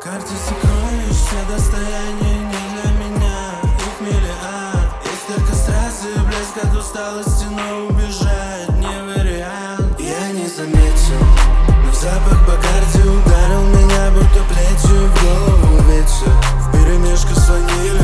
карте сокровищ, все достояния не для меня. Их миллиард, есть только страсти и блеск от усталости, но убежать не вариант. Я не заметил, но запах по карте ударил меня, будто плетью в голову ветер. Вперемешку с ванилью